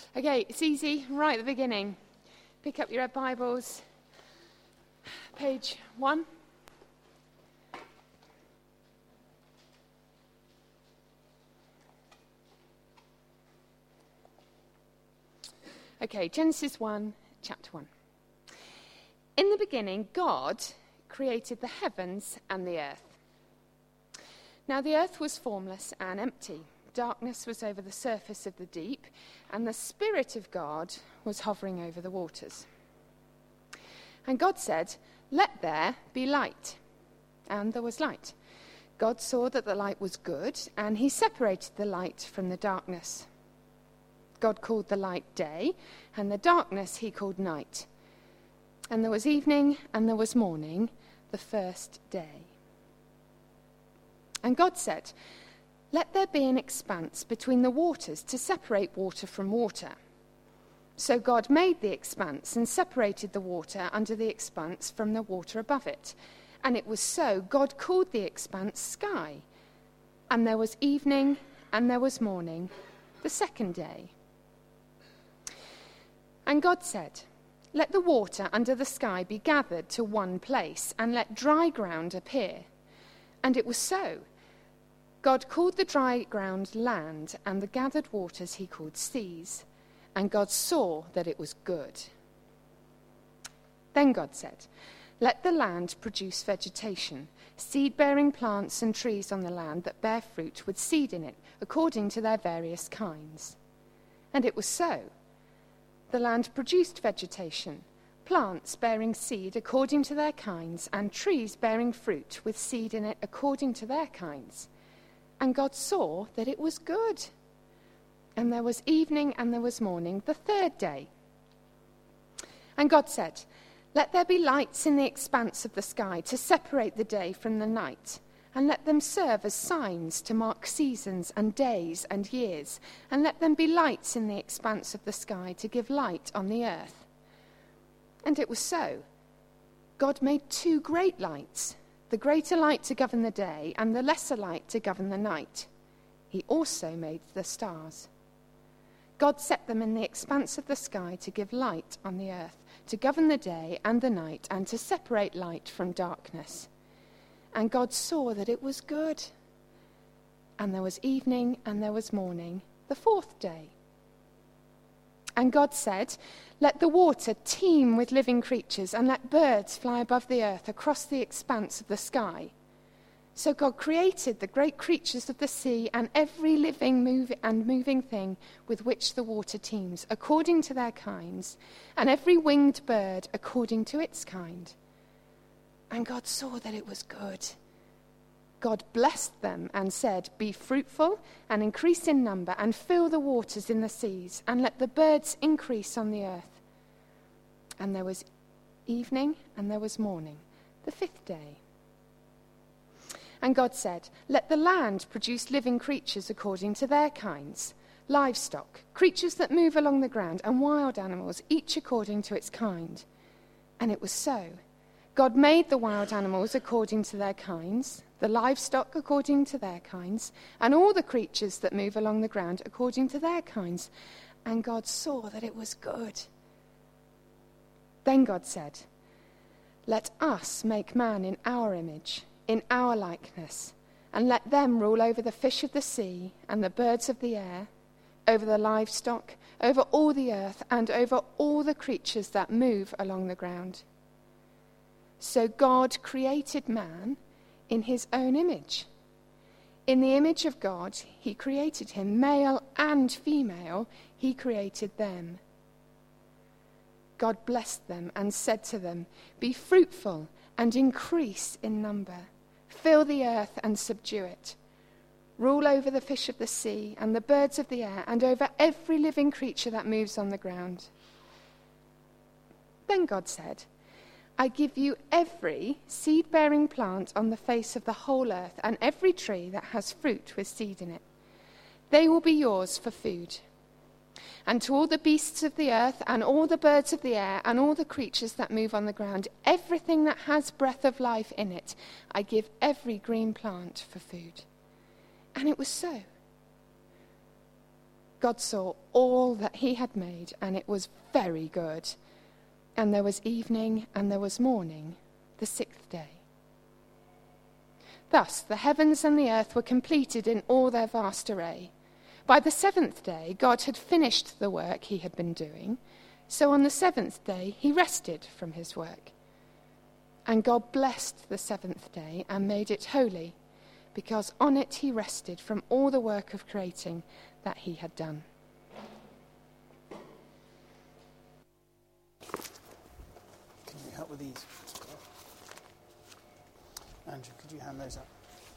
Okay, it's easy, right at the beginning. Pick up your red Bibles, page 1. Okay, Genesis 1, chapter 1. In the beginning, God created the heavens and the earth. Now the earth was formless and empty. Darkness was over the surface of the deep, and the Spirit of God was hovering over the waters. And God said, "Let there be light." And there was light. God saw that the light was good, and he separated the light from the darkness. God called the light day, and the darkness he called night. And there was evening, and there was morning, the first day. And God said, "Let there be an expanse between the waters to separate water from water." So God made the expanse and separated the water under the expanse from the water above it. And it was so. God called the expanse sky. And there was evening, and there was morning, the second day. And God said, "Let the water under the sky be gathered to one place, and let dry ground appear." And it was so. God called the dry ground land, and the gathered waters he called seas. And God saw that it was good. Then God said, "Let the land produce vegetation, seed-bearing plants and trees on the land that bear fruit with seed in it, according to their various kinds." And it was so. The land produced vegetation, plants bearing seed according to their kinds, and trees bearing fruit with seed in it according to their kinds. And God saw that it was good. And there was evening and there was morning, the third day. And God said, "Let there be lights in the expanse of the sky to separate the day from the night, and let them serve as signs to mark seasons and days and years, and let them be lights in the expanse of the sky to give light on the earth." And it was so. God made two great lights, the greater light to govern the day, and the lesser light to govern the night. He also made the stars. God set them in the expanse of the sky to give light on the earth, to govern the day and the night, and to separate light from darkness. And God saw that it was good. And there was evening and there was morning, the fourth day. And God said, "Let the water teem with living creatures, and let birds fly above the earth across the expanse of the sky." So God created the great creatures of the sea and every living moving thing with which the water teems, according to their kinds, and every winged bird according to its kind. And God saw that it was good. God blessed them and said, "Be fruitful and increase in number, and fill the waters in the seas, and let the birds increase on the earth." And there was evening and there was morning, the fifth day. And God said, "Let the land produce living creatures according to their kinds, livestock, creatures that move along the ground, and wild animals, each according to its kind." And it was so. God made the wild animals according to their kinds, the livestock according to their kinds, and all the creatures that move along the ground according to their kinds. And God saw that it was good. Then God said, "Let us make man in our image, in our likeness, and let them rule over the fish of the sea and the birds of the air, over the livestock, over all the earth, and over all the creatures that move along the ground." So God created man in his own image. In the image of God, he created him, male and female, he created them. God blessed them and said to them, "Be fruitful and increase in number. Fill the earth and subdue it. Rule over the fish of the sea and the birds of the air, and over every living creature that moves on the ground." Then God said, "I give you every seed-bearing plant on the face of the whole earth, and every tree that has fruit with seed in it. They will be yours for food. And to all the beasts of the earth, and all the birds of the air, and all the creatures that move on the ground, everything that has breath of life in it, I give every green plant for food." And it was so. God saw all that he had made, and it was very good. And there was evening and there was morning, the sixth day. Thus the heavens and the earth were completed in all their vast array. By the seventh day, God had finished the work he had been doing. So on the seventh day, he rested from his work. And God blessed the seventh day and made it holy, because on it he rested from all the work of creating that he had done. Can you help with these? Andrew, could you hand those up?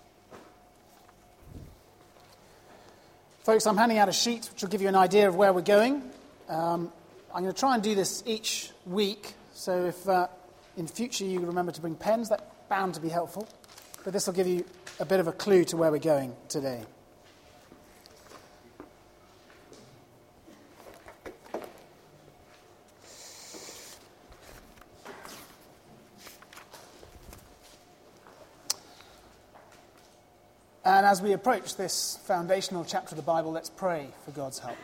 Folks, I'm handing out a sheet which will give you an idea of where we're going. I'm going to try and do this each week, so if in future you remember to bring pens, that's bound to be helpful. But this will give you a bit of a clue to where we're going today. And as we approach this foundational chapter of the Bible, let's pray for God's help.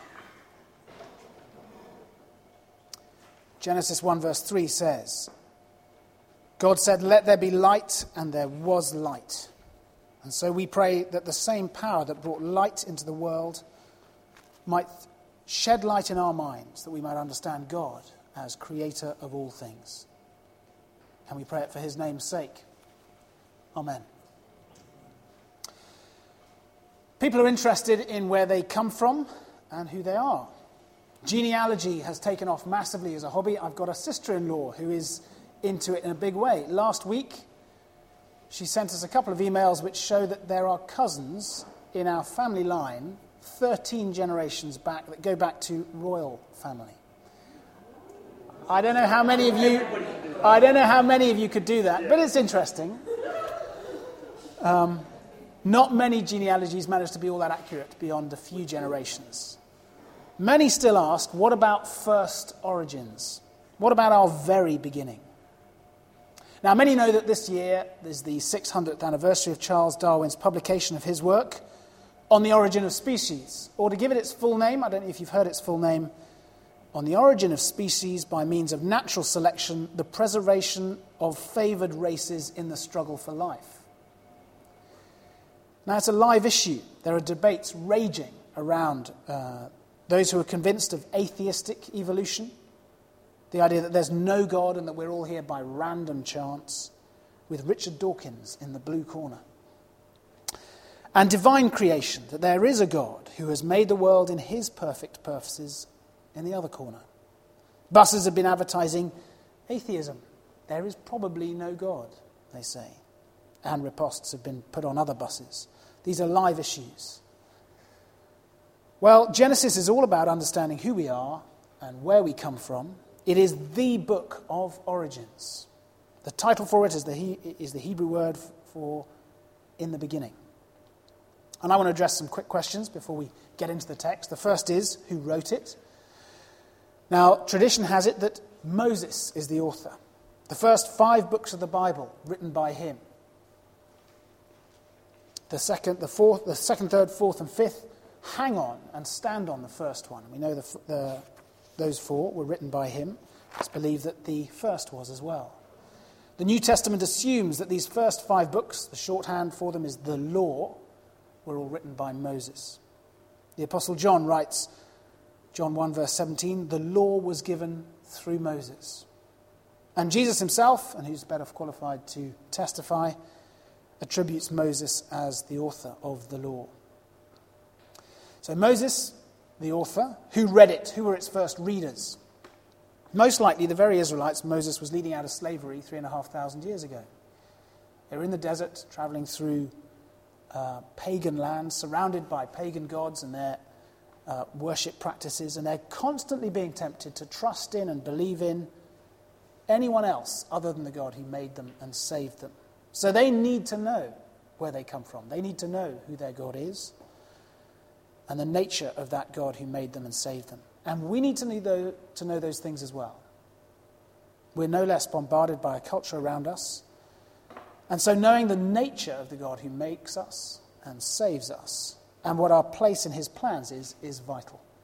Genesis 1 verse 3 says, God said, "Let there be light," and there was light. And so we pray that the same power that brought light into the world might shed light in our minds, that we might understand God as creator of all things. Can we pray it for his name's sake? Amen. People are interested in where they come from and who they are. Genealogy has taken off massively as a hobby. I've got a sister-in-law who is into it in a big way. Last week, she sent us a couple of emails which show that there are cousins in our family line 13 generations back that go back to royal family. I don't know how many of you could do that, but it's interesting. Not many genealogies manage to be all that accurate beyond a few generations. Many still ask, what about first origins? What about our very beginning? Now, many know that this year is the 600th anniversary of Charles Darwin's publication of his work on the origin of species. Or to give it its full name, I don't know if you've heard its full name, On the Origin of Species by Means of Natural Selection, the Preservation of Favoured Races in the Struggle for Life. Now, it's a live issue. There are debates raging around those who are convinced of atheistic evolution, the idea that there's no God and that we're all here by random chance, with Richard Dawkins in the blue corner. And divine creation, that there is a God who has made the world in his perfect purposes, in the other corner. Buses have been advertising atheism. There is probably no God, they say. And ripostes have been put on other buses. These are live issues. Well, Genesis is all about understanding who we are and where we come from. It is the book of origins. The title for it is the Hebrew word for in the beginning. And I want to address some quick questions before we get into the text. The first is, who wrote it? Now, tradition has it that Moses is the author. The first 5 books of the Bible written by him. The second, third, fourth, and fifth hang on and stand on the first one. We know those 4 were written by him. It's believed that the first was as well. The New Testament assumes that these first 5 books, the shorthand for them is the law, were all written by Moses. The Apostle John writes, John 1 verse 17, the law was given through Moses. And Jesus himself, and who's better qualified to testify, attributes Moses as the author of the law. So Moses, the author, who read it? Who were its first readers? Most likely the very Israelites Moses was leading out of slavery 3,500 years ago. They were in the desert, traveling through pagan lands, surrounded by pagan gods and their worship practices, and they're constantly being tempted to trust in and believe in anyone else other than the God who made them and saved them. So they need to know where they come from. They need to know who their God is and the nature of that God who made them and saved them. And we need to know those things as well. We're no less bombarded by a culture around us. And so knowing the nature of the God who makes us and saves us and what our place in his plans is vital.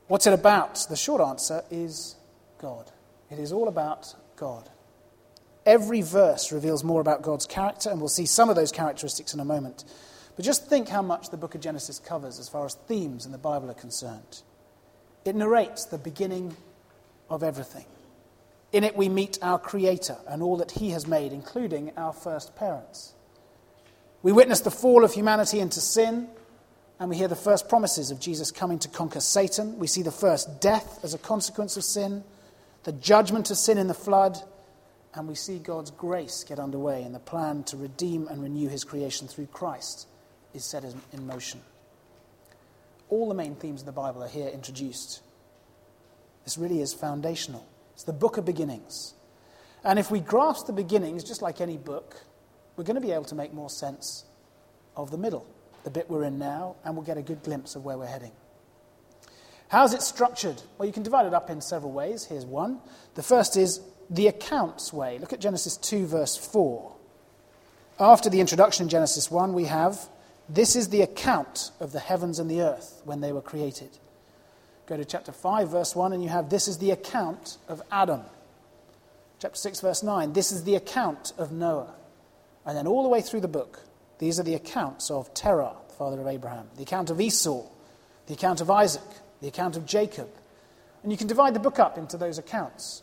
What's it about? The short answer is God. It is all about God. Every verse reveals more about God's character, and we'll see some of those characteristics in a moment. But just think how much the book of Genesis covers as far as themes in the Bible are concerned. It narrates the beginning of everything. In it we meet our Creator and all that He has made, including our first parents. We witness the fall of humanity into sin, and we hear the first promises of Jesus coming to conquer Satan. We see the first death as a consequence of sin, the judgment of sin in the flood, and we see God's grace get underway, and the plan to redeem and renew His creation through Christ is set in motion. All the main themes of the Bible are here introduced. This really is foundational. It's the book of beginnings. And if we grasp the beginnings, just like any book, we're going to be able to make more sense of the middle, the bit we're in now, and we'll get a good glimpse of where we're heading. How's it structured? Well, you can divide it up in several ways. Here's one. The first is the accounts way. Look at Genesis 2, verse 4. After the introduction in Genesis 1, we have, this is the account of the heavens and the earth when they were created. Go to chapter 5, verse 1, and you have, this is the account of Adam. Chapter 6, verse 9, this is the account of Noah. And then all the way through the book, these are the accounts of Terah, the father of Abraham, the account of Esau, the account of Isaac, the account of Jacob. And you can divide the book up into those accounts.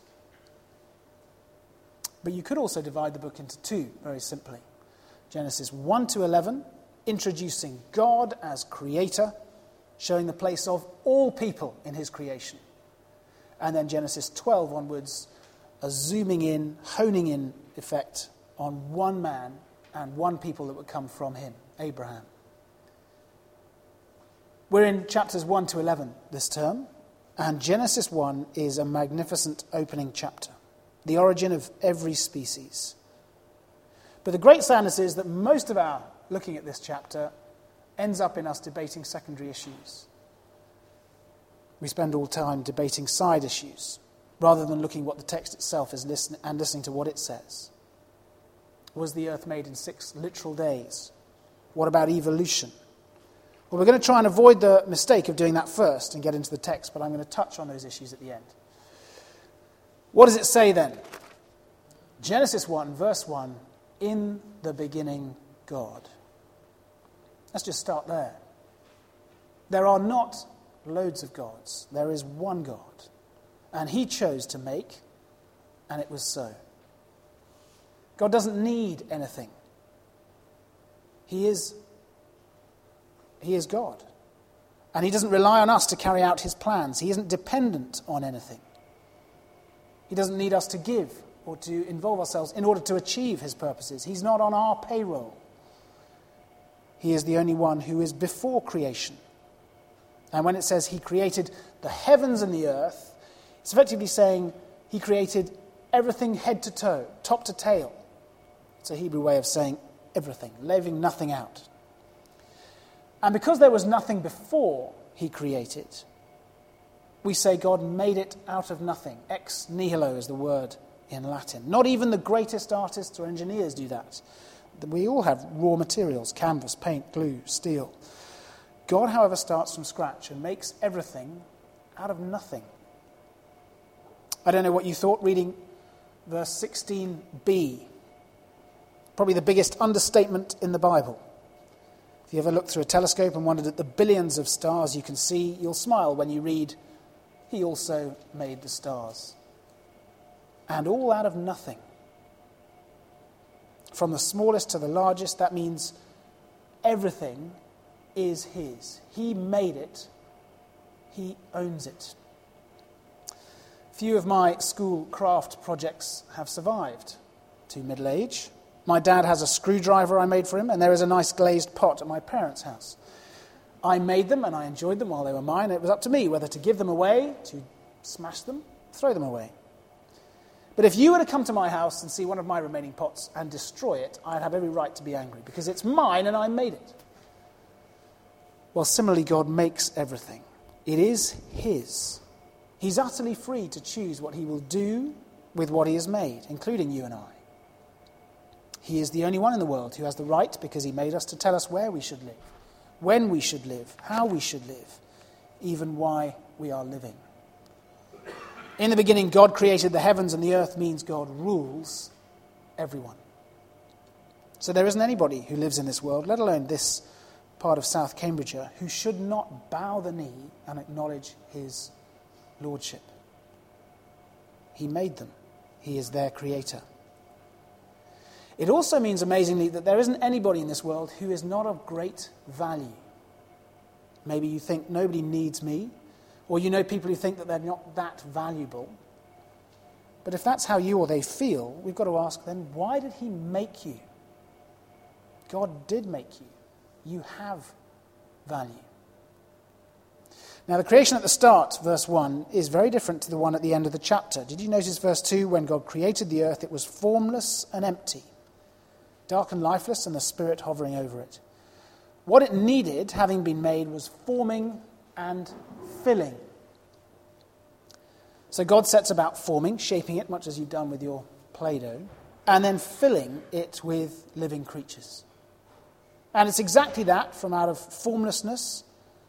But you could also divide the book into two, very simply. Genesis 1 to 11, introducing God as creator, showing the place of all people in his creation. And then Genesis 12 onwards, a zooming in, honing in effect on one man and one people that would come from him, Abraham. We're in chapters 1 to 11 this term, and Genesis 1 is a magnificent opening chapter, the origin of every species. But the great sadness is that most of our looking at this chapter ends up in us debating secondary issues. We spend all time debating side issues, rather than looking what the text itself is listening to what it says. Was the earth made in 6 literal days? What about evolution? Well, we're going to try and avoid the mistake of doing that first and get into the text, but I'm going to touch on those issues at the end. What does it say then? Genesis 1, verse 1, in the beginning, God. Let's just start there. There are not loads of gods. There is one God. And he chose to make, and it was so. God doesn't need anything. He is God. And he doesn't rely on us to carry out his plans. He isn't dependent on anything. He doesn't need us to give or to involve ourselves in order to achieve his purposes. He's not on our payroll. He is the only one who is before creation. And when it says he created the heavens and the earth, it's effectively saying he created everything head to toe, top to tail. It's a Hebrew way of saying everything, leaving nothing out. And because there was nothing before he created, we say God made it out of nothing. Ex nihilo is the word in Latin. Not even the greatest artists or engineers do that. We all have raw materials, canvas, paint, glue, steel. God, however, starts from scratch and makes everything out of nothing. I don't know what you thought reading verse 16b. Probably the biggest understatement in the Bible. If you ever looked through a telescope and wondered at the billions of stars you can see, you'll smile when you read, he also made the stars. And all out of nothing. From the smallest to the largest, that means everything is his. He made it. He owns it. Few of my school craft projects have survived to middle age. My dad has a screwdriver I made for him, and there is a nice glazed pot at my parents' house. I made them, and I enjoyed them while they were mine. It was up to me whether to give them away, to smash them, throw them away. But if you were to come to my house and see one of my remaining pots and destroy it, I'd have every right to be angry, because it's mine and I made it. Well, similarly, God makes everything. It is his. He's utterly free to choose what he will do with what he has made, including you and I. He is the only one in the world who has the right, because he made us, to tell us where we should live, when we should live, how we should live. even why we are living. In the beginning, God created the heavens and the earth means God rules everyone. So there isn't anybody who lives in this world, let alone this part of South Cambridgeshire, who should not bow the knee and acknowledge his lordship. He made them. He is their creator. It also means, amazingly, that there isn't anybody in this world who is not of great value. Maybe you think nobody needs me, or you know people who think that they're not that valuable. But if that's how you or they feel, we've got to ask then, why did he make you? God did make you. You have value. Now, the creation at the start, verse 1, is very different to the one at the end of the chapter. Did you notice verse 2? When God created the earth, it was formless and empty, dark and lifeless, and the Spirit hovering over it. What it needed, having been made, was forming and filling. So God sets about forming, shaping it, much as you've done with your Play-Doh, and then filling it with living creatures. And it's exactly that, form out of formlessness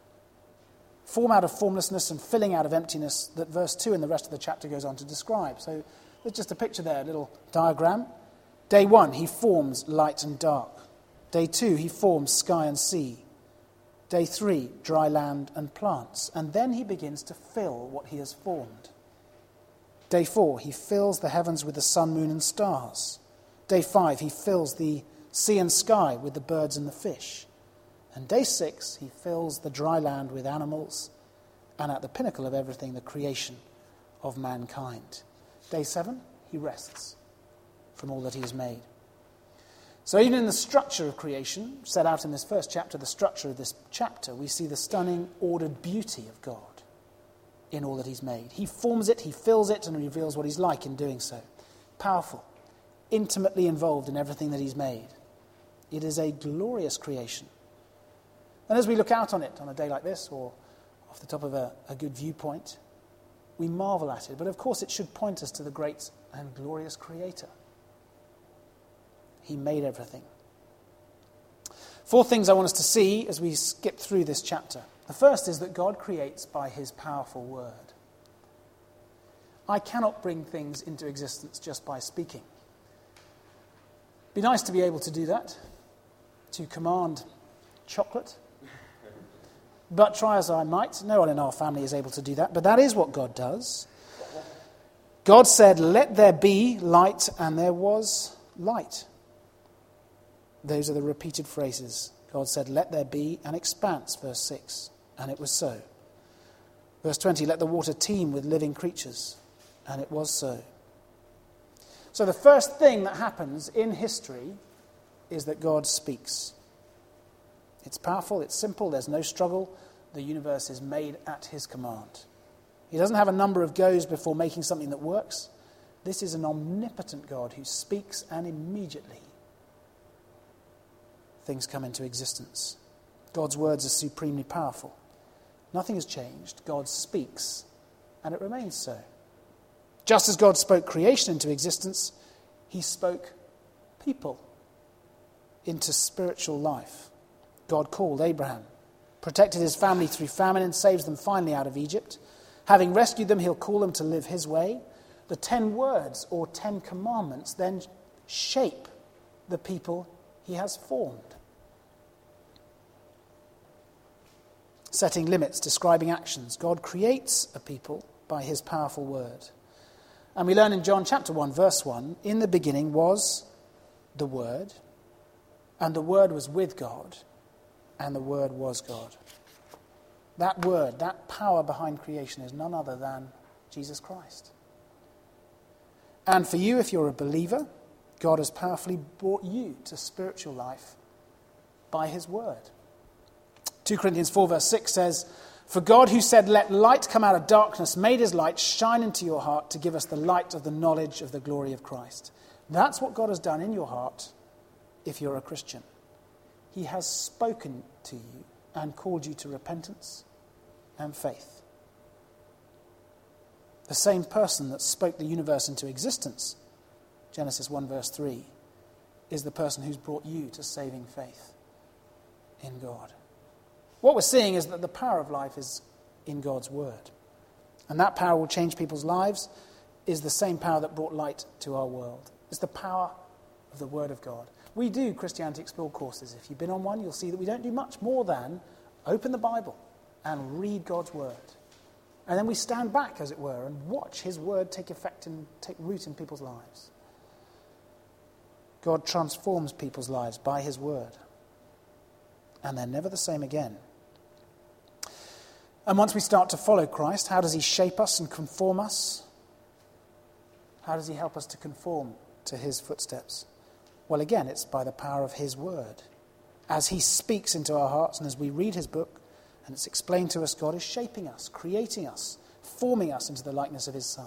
and filling out of emptiness, that verse 2 and the rest of the chapter goes on to describe. So there's just a picture there, a little diagram. Day 1, he forms light and dark. Day 2, he forms sky and sea. Day 3, dry land and plants. And then he begins to fill what he has formed. Day 4, he fills the heavens with the sun, moon and stars. Day 5, he fills the sea and sky with the birds and the fish. And day 6, he fills the dry land with animals, and at the pinnacle of everything, the creation of mankind. Day 7, he rests from all that he has made. So even in the structure of creation, set out in this first chapter, the structure of this chapter, we see the stunning, ordered beauty of God in all that he's made. He forms it, he fills it, and reveals what he's like in doing so. Powerful, intimately involved in everything that he's made. It is a glorious creation. And as we look out on it on a day like this, or off the top of a good viewpoint, we marvel at it. But of course it should point us to the great and glorious Creator. He made everything. 4 things I want us to see as we skip through this chapter. The first is that God creates by his powerful word. I cannot bring things into existence just by speaking. It'd be nice to be able to do that, to command chocolate. But try as I might, no one in our family is able to do that. But that is what God does. God said, "Let there be light," and there was light. Those are the repeated phrases. God said, "Let there be an expanse," verse 6, and it was so. Verse 20, "Let the water teem with living creatures," and it was so. So the first thing that happens in history is that God speaks. It's powerful, it's simple, there's no struggle. The universe is made at his command. He doesn't have a number of goes before making something that works. This is an omnipotent God who speaks, and immediately things come into existence. God's words are supremely powerful. Nothing has changed. God speaks, and it remains so. Just as God spoke creation into existence, he spoke people into spiritual life. God called Abraham, protected his family through famine, and saves them finally out of Egypt. Having rescued them, he'll call them to live his way. The 10 words or 10 commandments then shape the people he has formed. Setting limits, describing actions. God creates a people by his powerful word. And we learn in John chapter 1, verse 1, "In the beginning was the Word, and the Word was with God, and the Word was God." That word, that power behind creation is none other than Jesus Christ. And for you, if you're a believer, God has powerfully brought you to spiritual life by his word. 2 Corinthians 4 verse 6 says, "For God who said, 'Let light come out of darkness,' made his light shine into your heart to give us the light of the knowledge of the glory of Christ." That's what God has done in your heart if you're a Christian. He has spoken to you and called you to repentance and faith. The same person that spoke the universe into existence, Genesis 1 verse 3, is the person who's brought you to saving faith in God. What we're seeing is that the power of life is in God's word. And that power will change people's lives, is the same power that brought light to our world. It's the power of the word of God. We do Christianity Explored courses. If you've been on one, you'll see that we don't do much more than open the Bible and read God's word. And then we stand back, as it were, and watch his word take effect and take root in people's lives. God transforms people's lives by his word. And they're never the same again. And once we start to follow Christ, how does he shape us and conform us? How does he help us to conform to his footsteps? Well, again, it's by the power of his word. As he speaks into our hearts and as we read his book, and it's explained to us, God is shaping us, creating us, forming us into the likeness of his Son.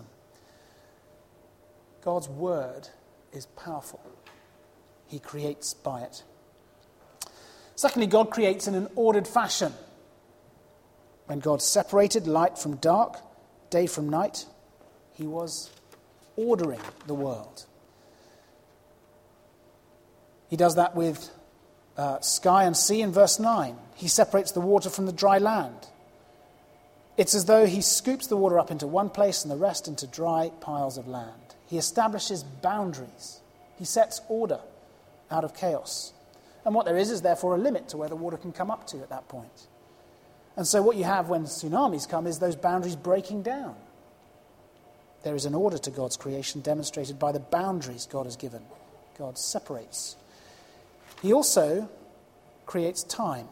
God's word is powerful. He creates by it. Secondly, God creates in an ordered fashion. When God separated light from dark, day from night, he was ordering the world. He does that with sky and sea in verse 9. He separates the water from the dry land. It's as though he scoops the water up into one place and the rest into dry piles of land. He establishes boundaries. He sets order out of chaos. And what there is therefore a limit to where the water can come up to at that point. And so what you have when tsunamis come is those boundaries breaking down. There is an order to God's creation demonstrated by the boundaries God has given. God separates. He also creates time.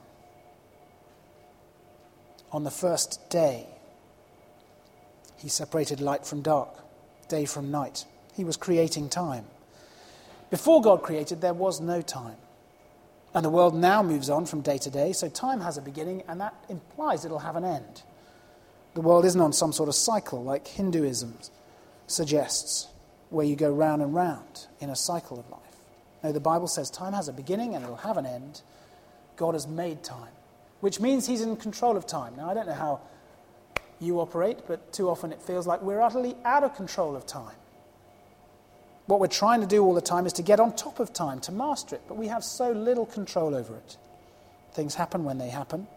On the first day, he separated light from dark, day from night. He was creating time. Before God created, there was no time. And the world now moves on from day to day, so time has a beginning, and that implies it'll have an end. The world isn't on some sort of cycle like Hinduism suggests, where you go round and round in a cycle of life. No, the Bible says time has a beginning and it'll have an end. God has made time, which means he's in control of time. Now, I don't know how you operate, but too often it feels like we're utterly out of control of time. What we're trying to do all the time is to get on top of time, to master it, but we have so little control over it. Things happen when they happen.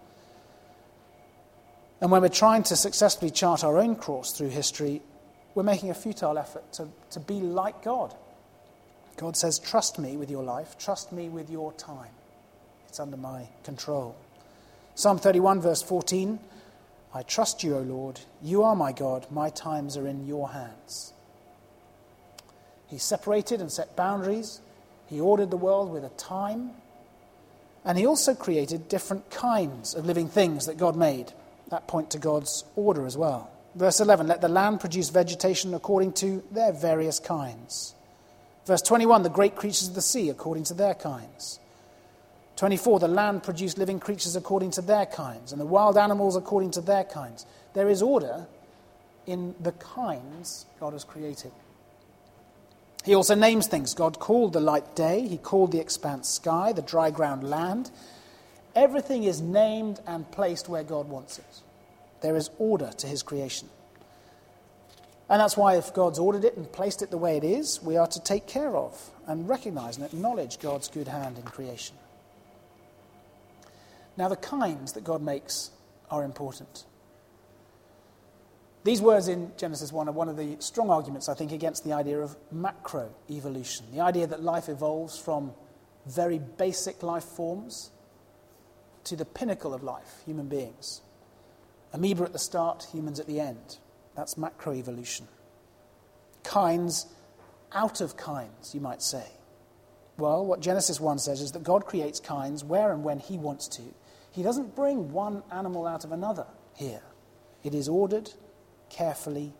And when we're trying to successfully chart our own course through history, we're making a futile effort to be like God. God says, trust me with your life, trust me with your time. It's under my control. Psalm 31, verse 14, I trust you, O Lord. You are my God. My times are in your hands. He separated and set boundaries. He ordered the world with a time. And he also created different kinds of living things that God made. That point to God's order as well. Verse 11, let the land produce vegetation according to their various kinds. Verse 21, the great creatures of the sea according to their kinds. 24, the land produced living creatures according to their kinds, and the wild animals according to their kinds. There is order in the kinds God has created. He also names things. God called the light day. He called the expanse sky, the dry ground land. Everything is named and placed where God wants it. There is order to his creation. And that's why if God's ordered it and placed it the way it is, we are to take care of and recognize and acknowledge God's good hand in creation. Now, the kinds that God makes are important. These words in Genesis 1 are one of the strong arguments, I think, against the idea of macroevolution, the idea that life evolves from very basic life forms to the pinnacle of life, human beings. Amoeba at the start, humans at the end. That's macroevolution. Kinds out of kinds, you might say. Well, what Genesis 1 says is that God creates kinds where and when he wants to. He doesn't bring one animal out of another here. It is ordered, carefully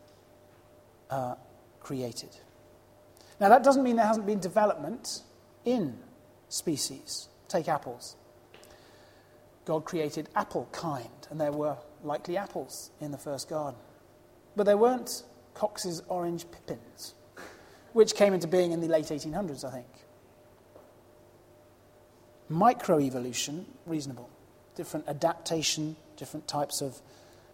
created. Now, that doesn't mean there hasn't been development in species. Take apples. God created apple kind, and there were likely apples in the first garden. But there weren't Cox's orange pippins, which came into being in the late 1800s, I think. Microevolution, reasonable. Different adaptation, different types of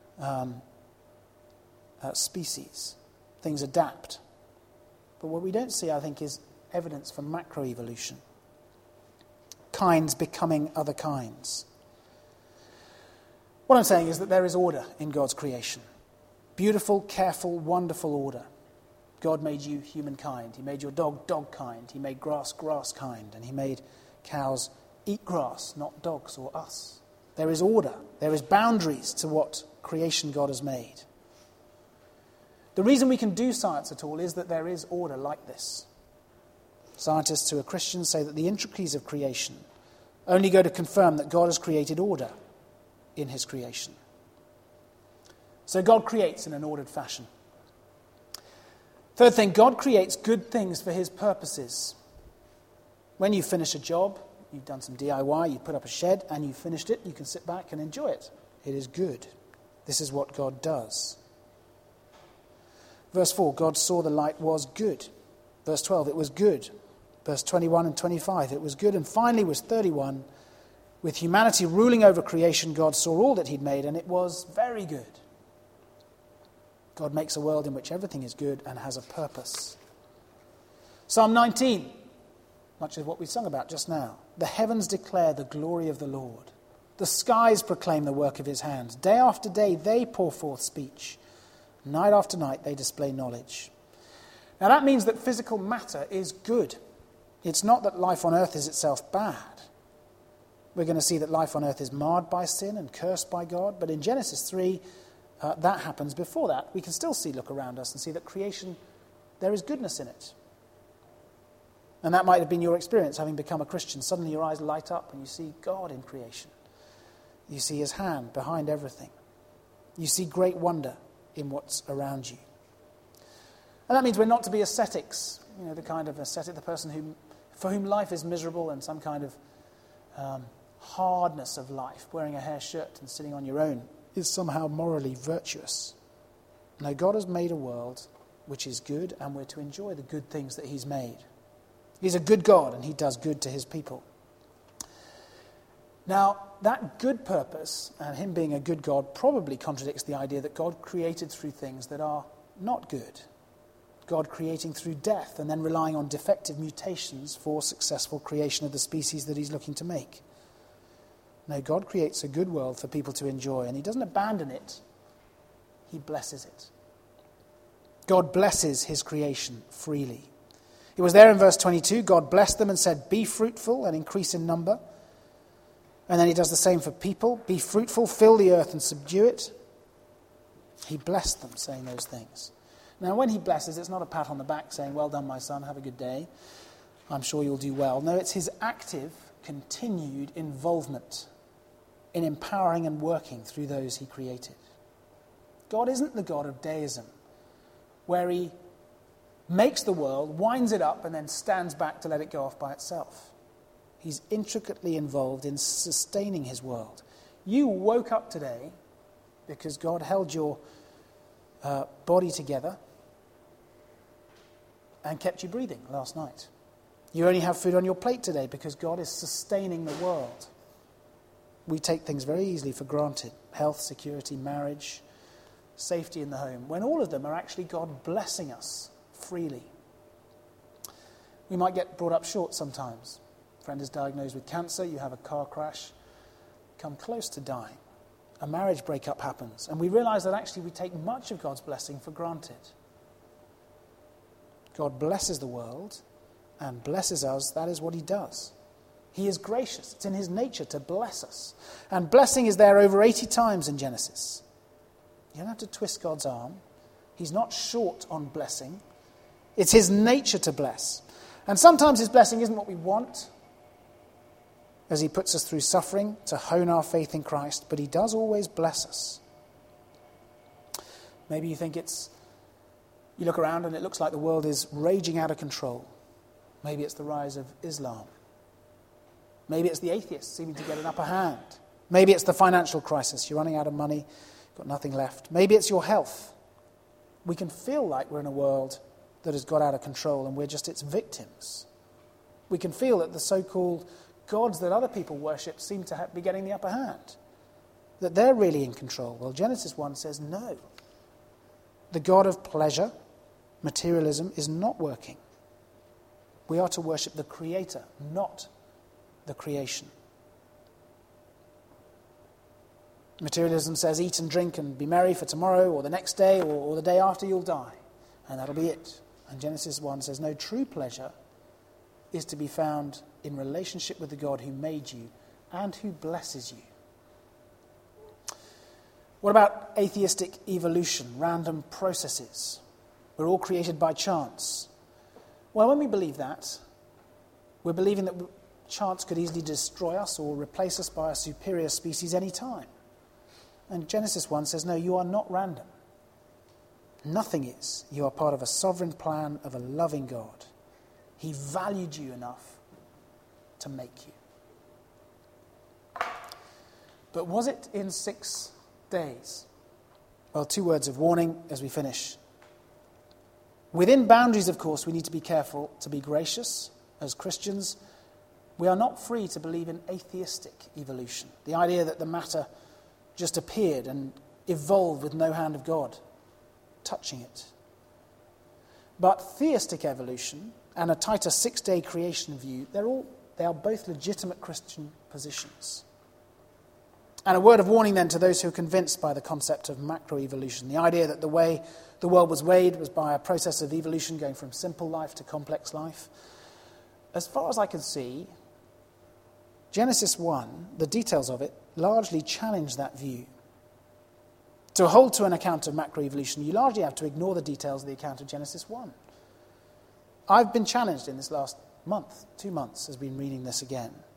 species. Things adapt. But what we don't see, I think, is evidence for macroevolution. Kinds becoming other kinds. What I'm saying is that there is order in God's creation. Beautiful, careful, wonderful order. God made you humankind. He made your dog dog-kind. He made grass grass-kind. And he made cows eat grass, not dogs or us. There is order. There is boundaries to what creation God has made. The reason we can do science at all is that there is order like this. Scientists who are Christians say that the intricacies of creation only go to confirm that God has created order in his creation. So God creates in an ordered fashion. Third thing, God creates good things for his purposes. When you finish a job, you've done some DIY, you put up a shed and you finished it, you can sit back and enjoy it. It is good. This is what God does. Verse 4, God saw the light was good. Verse 12, it was good. Verse 21 and 25, it was good. And finally, verse 31, with humanity ruling over creation, God saw all that he'd made, and it was very good. God makes a world in which everything is good and has a purpose. Psalm 19, much of what we sung about just now. The heavens declare the glory of the Lord. The skies proclaim the work of his hands. Day after day they pour forth speech. Night after night they display knowledge. Now that means that physical matter is good. It's not that life on earth is itself bad. We're going to see that life on earth is marred by sin and cursed by God. But in Genesis 3, that happens before that. We can still look around us and see that creation, there is goodness in it. And that might have been your experience, having become a Christian. Suddenly your eyes light up and you see God in creation. You see his hand behind everything. You see great wonder in what's around you. And that means we're not to be ascetics, the kind of ascetic, the person for whom life is miserable and some kind of hardness of life, wearing a hair shirt and sitting on your own, is somehow morally virtuous. No, God has made a world which is good, and we're to enjoy the good things that he's made. He's a good God, and he does good to his people. Now, that good purpose, and him being a good God, probably contradicts the idea that God created through things that are not good. God creating through death, and then relying on defective mutations for successful creation of the species that he's looking to make. No, God creates a good world for people to enjoy, and he doesn't abandon it. He blesses it. God blesses his creation freely. It was there in verse 22, God blessed them and said, be fruitful and increase in number. And then he does the same for people. Be fruitful, fill the earth and subdue it. He blessed them, saying those things. Now, when he blesses, it's not a pat on the back saying, well done, my son, have a good day. I'm sure you'll do well. No, it's his active, continued involvement in empowering and working through those he created. God isn't the God of deism, where he makes the world, winds it up, and then stands back to let it go off by itself. He's intricately involved in sustaining his world. You woke up today because God held your body together and kept you breathing last night. You only have food on your plate today because God is sustaining the world. We take things very easily for granted. Health, security, marriage, safety in the home, when all of them are actually God blessing us freely. We might get brought up short sometimes. A friend is diagnosed with cancer, you have a car crash, come close to dying. A marriage breakup happens, and we realize that actually we take much of God's blessing for granted. God blesses the world and blesses us. That is what he does. He is gracious. It's in his nature to bless us. And blessing is there over 80 times in Genesis. You don't have to twist God's arm. He's not short on blessing. It's his nature to bless. And sometimes his blessing isn't what we want, as he puts us through suffering to hone our faith in Christ, but he does always bless us. Maybe you think you look around and it looks like the world is raging out of control. Maybe it's the rise of Islam. Maybe it's the atheists seeming to get an upper hand. Maybe it's the financial crisis. You're running out of money, got nothing left. Maybe it's your health. We can feel like we're in a world that has got out of control and we're just its victims. We can feel that the so-called gods that other people worship seem to be getting the upper hand, that they're really in control. Well, Genesis 1 says no. The God of pleasure, materialism, is not working. We are to worship the Creator, not the creation. Materialism says eat and drink and be merry, for tomorrow or the next day or the day after you'll die, and that'll be it. And Genesis 1 says no, true pleasure is to be found in relationship with the God who made you and who blesses you. What about atheistic evolution, random processes? We're all created by chance. Well, when we believe that, we're believing that chance could easily destroy us or replace us by a superior species any time. And Genesis 1 says, no, you are not random. Nothing is. You are part of a sovereign plan of a loving God. He valued you enough to make you. But was it in 6 days? Well, 2 words of warning as we finish. Within boundaries, of course, we need to be careful to be gracious. As Christians, we are not free to believe in atheistic evolution, the idea that the matter just appeared and evolved with no hand of God touching it. But theistic evolution and a tighter 6-day creation view, they are both legitimate Christian positions. And a word of warning then to those who are convinced by the concept of macroevolution, the idea that the way the world was made was by a process of evolution going from simple life to complex life. As far as I can see, Genesis 1, the details of it, largely challenge that view. To hold to an account of macroevolution, you largely have to ignore the details of the account of Genesis 1. I've been challenged in this last month, 2 months, as I've been reading this again.